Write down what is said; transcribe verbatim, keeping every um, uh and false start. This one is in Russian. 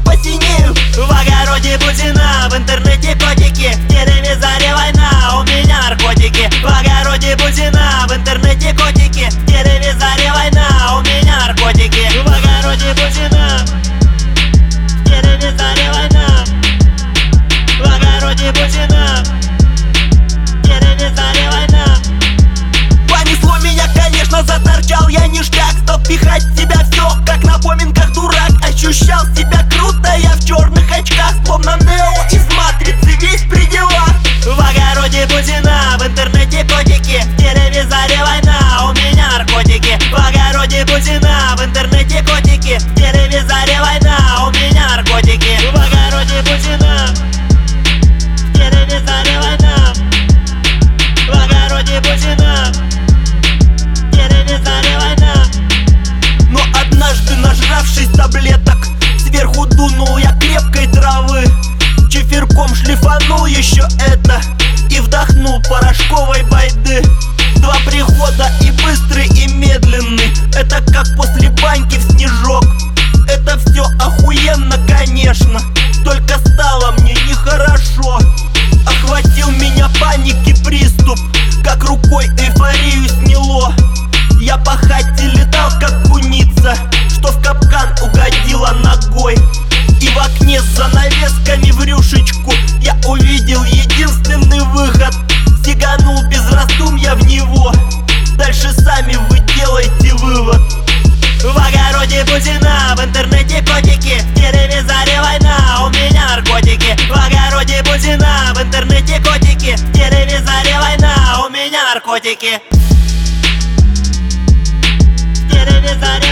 посинею. В огороде бузина, в интернете котики, в телевизоре война, у меня наркотики. В огороде бузина, в интернете котики, в телевизоре война, у меня наркотики. В огороде бузина, в телевизоре война, в огороде бузина, в телевизоре война. Понесло меня, конечно, заторчал я ништяк. Стал пихать в себя все, как на поминках дурак. Ощущал себя круто, я в черных очках, словно Нео из матрицы, весь при делах. В огороде бузина, в интернете котики, в телевизоре война, у меня наркотики. В огороде бузина, в интернете котики, в телевизоре война, у меня наркотики. В огороде бузина, в телевизоре война, в огороде бузина, в телевизоре война. Но однажды, нажравшись таблеток, сверху дунул я крепкой травы. Чиферком шлифанул еще это и вдохнул порошковой байды. Два прихода, и быстрый, и медленный. Это как после баньки в снежок. Это все охуенно, конечно, только стало мне нехорошо. Охватил меня паники приступ, как рукой эйфорию сняло. Я пахать и летал, как куница, что в капкан угодила ногой. И в окне с занавесками в рюшечку я увидел единственный выход. Сиганул без раздумья в него. Дальше сами вы делайте вывод. В огороде бузина, в интернете котики, в телевизоре война, у меня наркотики. В огороде бузина, в интернете котики, в телевизоре война, у меня наркотики. В телевизоре